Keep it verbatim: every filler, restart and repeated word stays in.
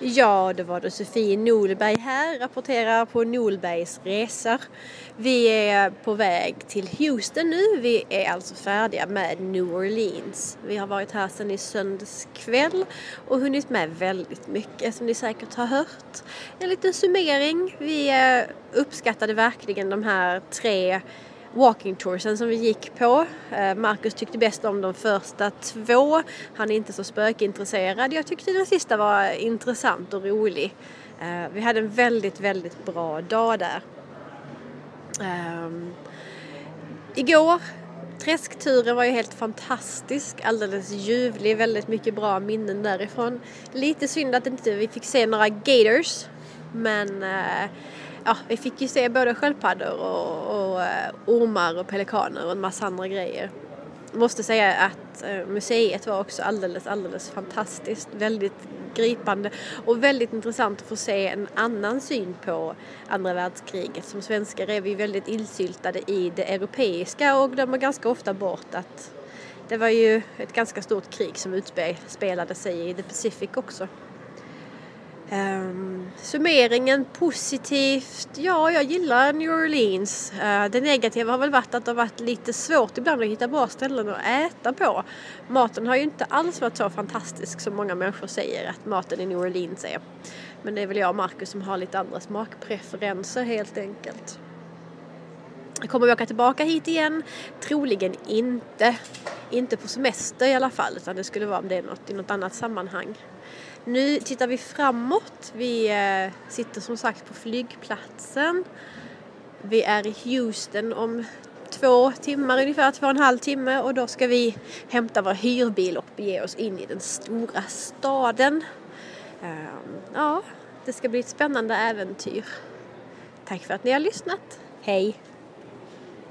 Ja, det var det Sofie Nolberg här, rapporterar på Nolbergs resor. Vi är på väg till Houston nu. Vi är alltså färdiga med New Orleans. Vi har varit här sedan i söndags kväll och hunnit med väldigt mycket som ni säkert har hört. En liten summering. Vi uppskattade verkligen de här tre walking toursen som vi gick på. Marcus tyckte bäst om de första två. Han är inte så spökintresserad. Jag tyckte den sista var intressant och rolig. Vi hade en väldigt, väldigt bra dag där. Um, igår, träskturen var ju helt fantastisk. Alldeles ljuvlig, väldigt mycket bra minnen därifrån. Lite synd att inte vi fick se några gators. Men uh, ja, vi fick ju se både sköldpaddor och, och uh, ormar och pelikaner och en massa andra grejer. Jag måste säga att uh, museet var också alldeles, alldeles fantastiskt. Väldigt gripande och väldigt intressant att få se en annan syn på andra världskriget. Som svenskar är vi väldigt insyltade i det europeiska och glömmer ganska ofta bort att det var ju ett ganska stort krig som utspelade sig i the Pacific också. Um, summeringen positivt, ja jag gillar New Orleans. Uh, det negativa har väl varit att det har varit lite svårt ibland att hitta bra ställen att äta på. Maten har ju inte alls varit så fantastisk som många människor säger att maten i New Orleans är. Men det är väl jag och Marcus som har lite andra smakpreferenser helt enkelt. Kommer vi åka tillbaka hit igen? Troligen inte. Inte på semester i alla fall, utan det skulle vara om det är något i något annat sammanhang. Nu tittar vi framåt. Vi eh, sitter som sagt på flygplatsen. Vi är i Houston om två timmar, ungefär två och en halv timme. Och då ska vi hämta vår hyrbil och bege oss in i den stora staden. Uh, ja, det ska bli ett spännande äventyr. Tack för att ni har lyssnat. Hej!